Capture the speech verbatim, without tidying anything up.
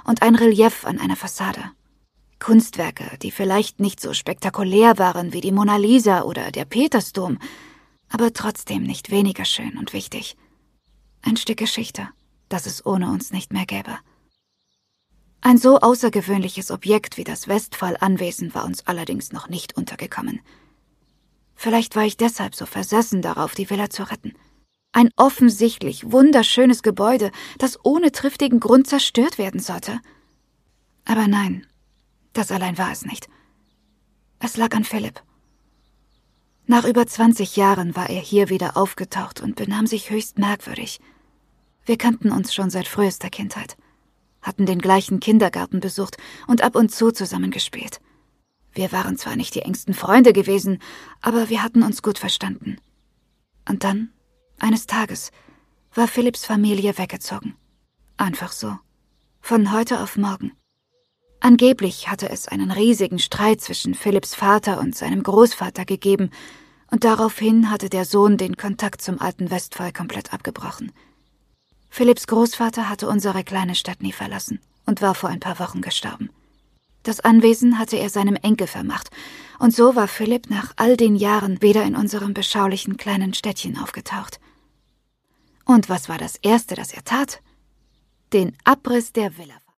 und ein Relief an einer Fassade. Kunstwerke, die vielleicht nicht so spektakulär waren wie die Mona Lisa oder der Petersdom, aber trotzdem nicht weniger schön und wichtig. Ein Stück Geschichte, das es ohne uns nicht mehr gäbe. Ein so außergewöhnliches Objekt wie das Westphal-Anwesen war uns allerdings noch nicht untergekommen. Vielleicht war ich deshalb so versessen darauf, die Villa zu retten. Ein offensichtlich wunderschönes Gebäude, das ohne triftigen Grund zerstört werden sollte. Aber nein, das allein war es nicht. Es lag an Philipp. Nach über zwanzig Jahren war er hier wieder aufgetaucht und benahm sich höchst merkwürdig. Wir kannten uns schon seit frühester Kindheit, hatten den gleichen Kindergarten besucht und ab und zu zusammen gespielt. Wir waren zwar nicht die engsten Freunde gewesen, aber wir hatten uns gut verstanden. Und dann, eines Tages, war Philipps Familie weggezogen. Einfach so. Von heute auf morgen. Angeblich hatte es einen riesigen Streit zwischen Philipps Vater und seinem Großvater gegeben, und daraufhin hatte der Sohn den Kontakt zum alten Westphal komplett abgebrochen. Philipps Großvater hatte unsere kleine Stadt nie verlassen und war vor ein paar Wochen gestorben. Das Anwesen hatte er seinem Enkel vermacht, und so war Philipp nach all den Jahren wieder in unserem beschaulichen kleinen Städtchen aufgetaucht. Und was war das Erste, das er tat? Den Abriss der Villa.